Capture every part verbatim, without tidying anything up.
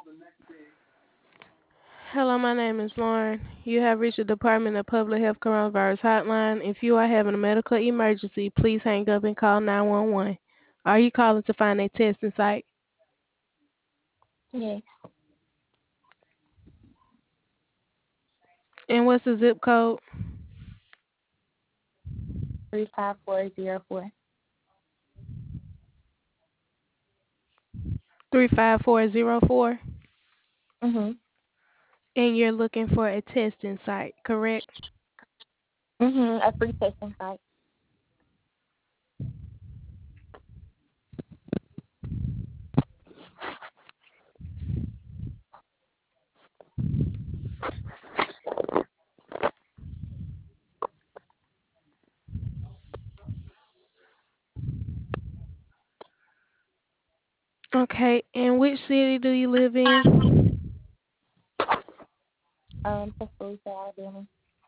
Hello, my name is Lauren. You have reached the Department of Public Health Coronavirus Hotline. If you are having a medical emergency, please hang up and call nine one one. Are you calling to find a testing site? Yes, And what's the zip code? three five four zero four. three five four zero four. Mhm. And you're looking for a testing site, correct? Mhm. A free testing site. Okay, and which city do you live in? Um, Tuscaloosa, Alabama.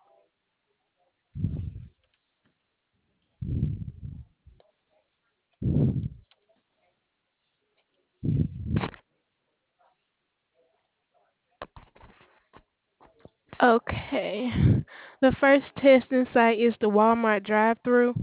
Okay. The first testing site is the Walmart drive-through.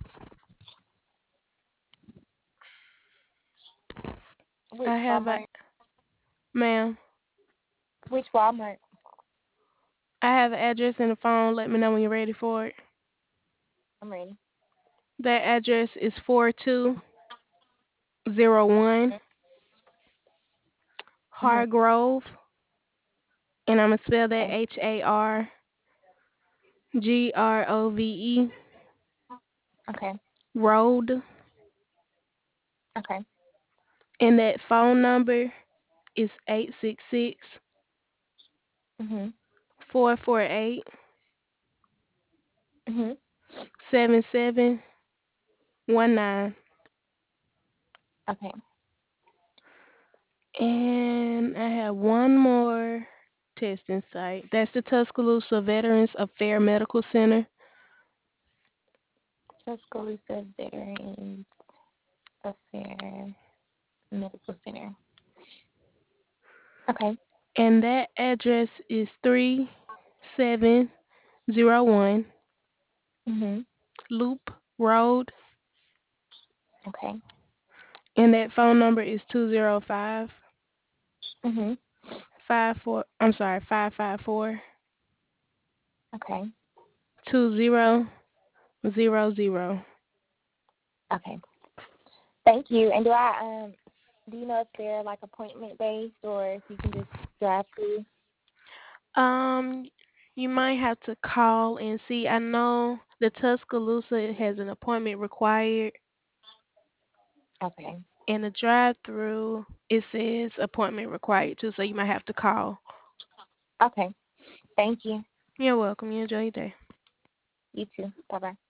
Which I have a, Walmart? ma'am, Which Walmart? I have an address in the phone. Let me know when you're ready for it. I'm ready. That address is four two zero one Mhm. Hargrove, and I'm gonna spell that Okay. H A R G R O V E Okay. Road, Okay. and that phone number is eight six six Mhm. four four eight Mhm. seven seven one nine. Okay. And I have one more testing site. That's the Tuscaloosa Veterans Affair Medical Center. Tuscaloosa Veterans Affairs Medical Center. Okay. And that address is three seven zero one Mhm. Loop Road, Okay. and that phone number is two zero five Mhm. five four. I'm sorry, five five four Okay. two zero zero zero. Okay. Thank you. And do I um do you know if they're like appointment based or if you can just drive through? Um, you might have to call and see. I know the Tuscaloosa has an appointment required, Okay. and the drive-through it says appointment required too. So you might have to call. Okay. Thank you. You're welcome. You enjoy your day. You too. Bye bye.